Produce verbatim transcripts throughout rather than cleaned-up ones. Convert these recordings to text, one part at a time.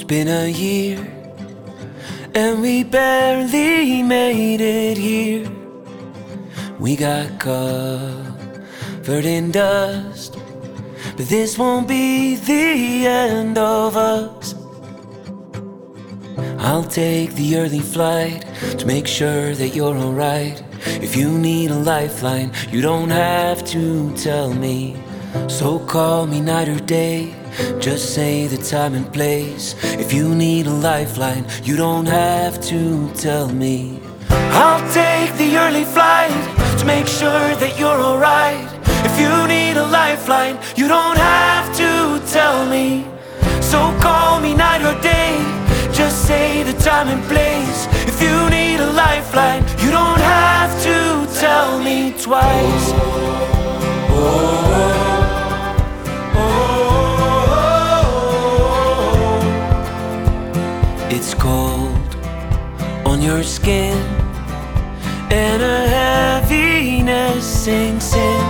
been a year, and we barely made it here. We got covered in dust, but this won't be the end of us. I'll take the early flight to make sure that you're alright. If you need a lifeline, you don't have to tell me. So call me night or day, just say the time and place. If you need a lifeline, you don't have to tell me. I'll take the early flight to make sure that you're alright. If you need a lifeline, you don't have to tell me. So call me night or day, just say the time and place. If you need a lifeline, you don't have to tell me twice. Oh, oh, oh, oh. It's cold on your skin, and a heaviness sinks in.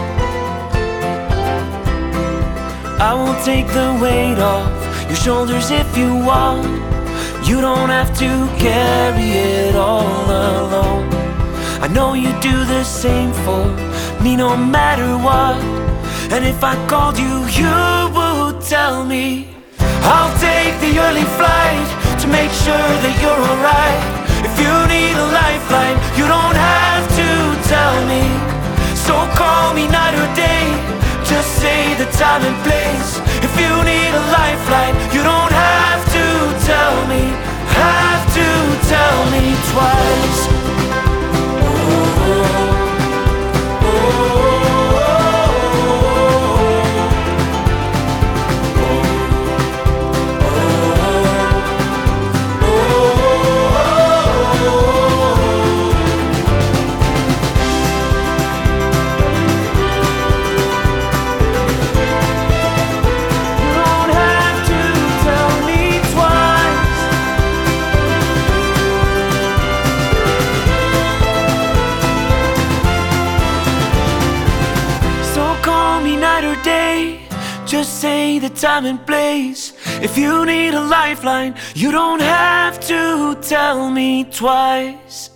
I will take the weight off your shoulders if you want. You don't have to carry it all alone. I know you do the same for me no matter what. And if I called you, you would tell me. I'll take the early flight to make sure that you're alright. If you need a lifeline, you don't have to tell me. So call me night or day, just say the time and place. If you need a lifeline, you don't have to tell me, have to tell me twice. Oh, oh, just say the time and place. If you need a lifeline, you don't have to tell me twice.